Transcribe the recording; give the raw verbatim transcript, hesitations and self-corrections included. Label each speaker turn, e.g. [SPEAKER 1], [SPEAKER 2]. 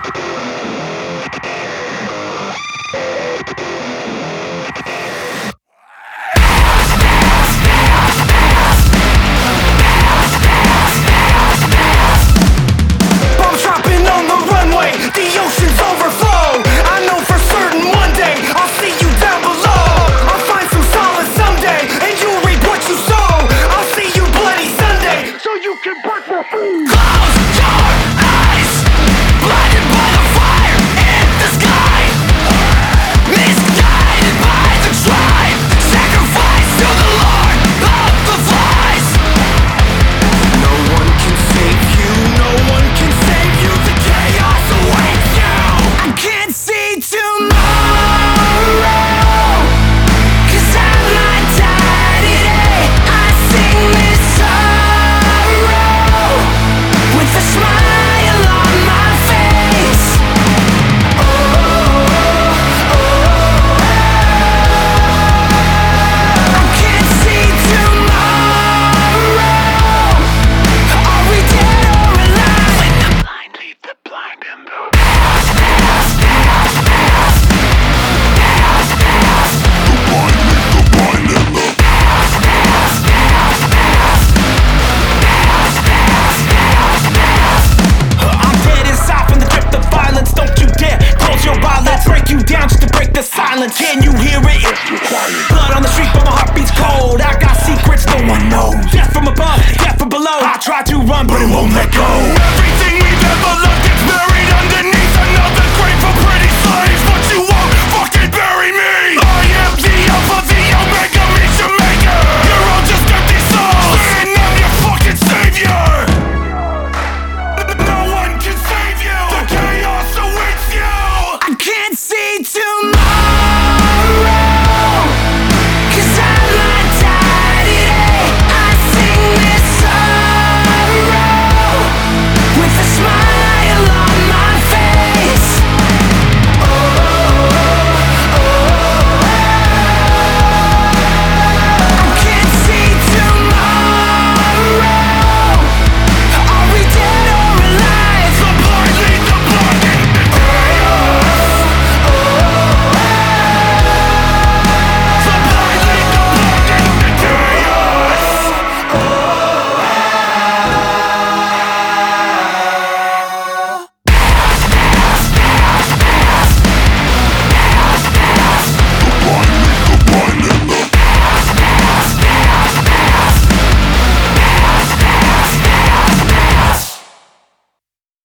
[SPEAKER 1] Silence, can you hear it? Blood on the street, but my heart beats cold. I got secrets no one knows. Death from above, death from below. I try to run, but it won't let go.